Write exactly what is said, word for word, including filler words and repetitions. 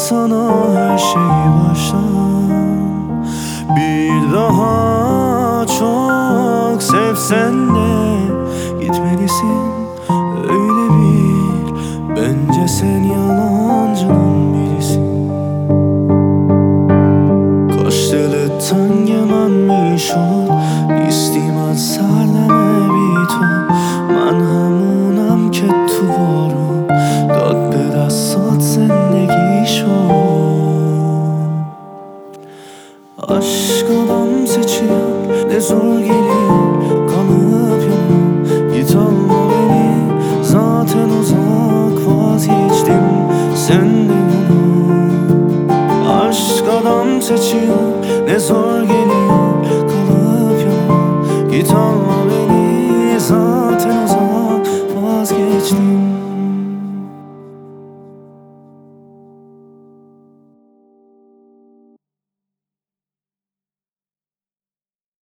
sana her şeyi baştan. Bir daha çok sevsen de gitmelisin, öyle bil. Bence sen yalancının birisin. Koştuğluktan yamanmış ol, istimat sarlama bito. Man hamunam که تو بارون داد به دستات زندگی شد. Aşk adam seçiyor, ne zor geliyor kalıp yanım. Git alma beni, zaten uzak vazgeçtim senden yana. Aşk adam seçiyor, ne zor geliyor